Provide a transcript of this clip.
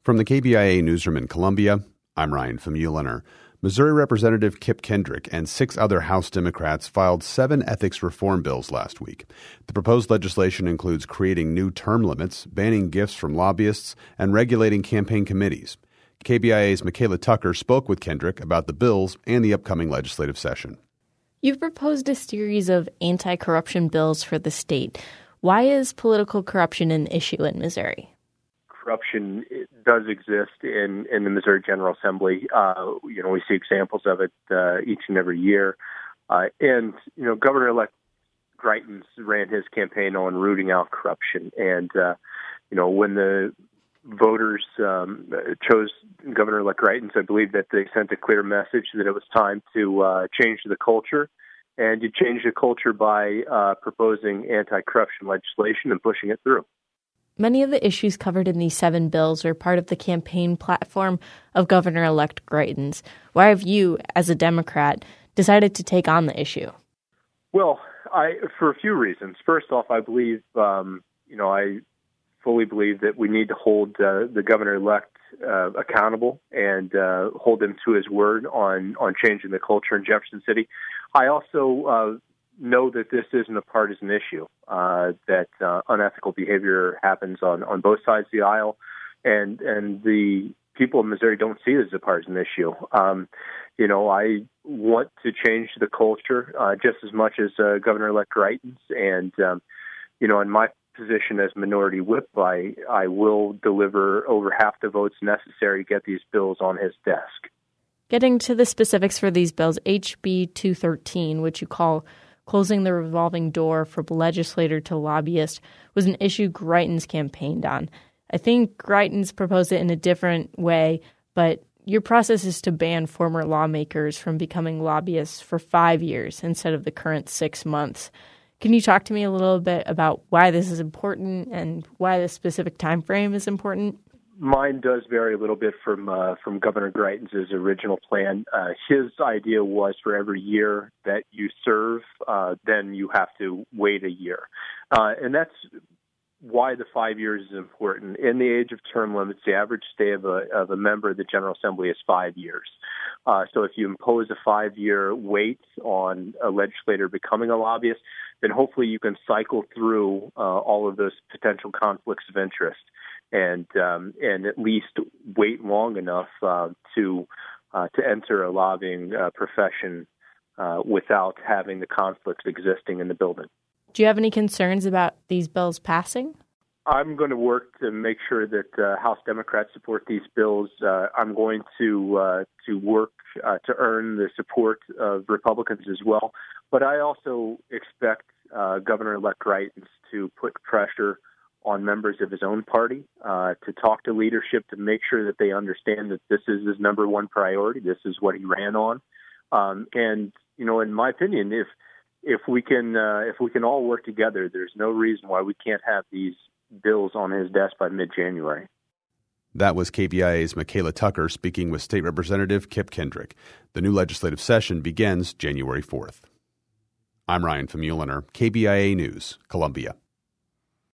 From the KBIA newsroom in Columbia, I'm Ryan Famuliner. Missouri Representative Kip Kendrick and 6 other House Democrats filed 7 ethics reform bills last week. The proposed legislation includes creating new term limits, banning gifts from lobbyists, and regulating campaign committees. KBIA's Michaela Tucker spoke with Kendrick about the bills and the upcoming legislative session. You've proposed a series of anti-corruption bills for the state. Why is political corruption an issue in Missouri? Corruption does exist in the Missouri General Assembly. We see examples of it each and every year. Governor-elect Greitens ran his campaign on rooting out corruption. And, when the voters chose Governor-elect Greitens, I believe that they sent a clear message that it was time to change the culture. And you change the culture by proposing anti-corruption legislation and pushing it through. Many of the issues covered in these 7 bills are part of the campaign platform of Governor-elect Greitens. Why have you, as a Democrat, decided to take on the issue? Well, for a few reasons. First off, I believe, I fully believe that we need to hold the governor-elect accountable and hold him to his word on changing the culture in Jefferson City. I also know that this isn't a partisan issue, that unethical behavior happens on both sides of the aisle, and the people in Missouri don't see it as a partisan issue. I want to change the culture just as much as Governor-elect Greitens, and, in my position as minority whip, I will deliver over half the votes necessary to get these bills on his desk. Getting to the specifics for these bills, HB 213, which you call closing the revolving door from legislator to lobbyist, was an issue Greitens campaigned on. I think Greitens proposed it in a different way, but your process is to ban former lawmakers from becoming lobbyists for 5 years instead of the current 6 months. Can you talk to me a little bit about why this is important and why this specific time frame is important? Mine does vary a little bit from Governor Greitens' original plan. His idea was for every year that you serve, then you have to wait a year. And that's why the 5 years is important. In the age of term limits, the average stay of a member of the General Assembly is 5 years. So if you impose a 5-year wait on a legislator becoming a lobbyist, then hopefully you can cycle through all of those potential conflicts of interest and at least wait long enough to enter a lobbying profession without having the conflicts existing in the building. Do you have any concerns about these bills passing? I'm going to work to make sure that House Democrats support these bills. I'm going to work to earn the support of Republicans as well. But I also expect Governor-elect Greitens to put pressure on members of his own party to talk to leadership to make sure that they understand that this is his number one priority. This is what he ran on. And in my opinion, if we can all work together, there's no reason why we can't have these bills on his desk by mid-January. That was KBIA's Michaela Tucker speaking with State Representative Kip Kendrick. The new legislative session begins January 4th. I'm Ryan Famuliner, KBIA News, Columbia.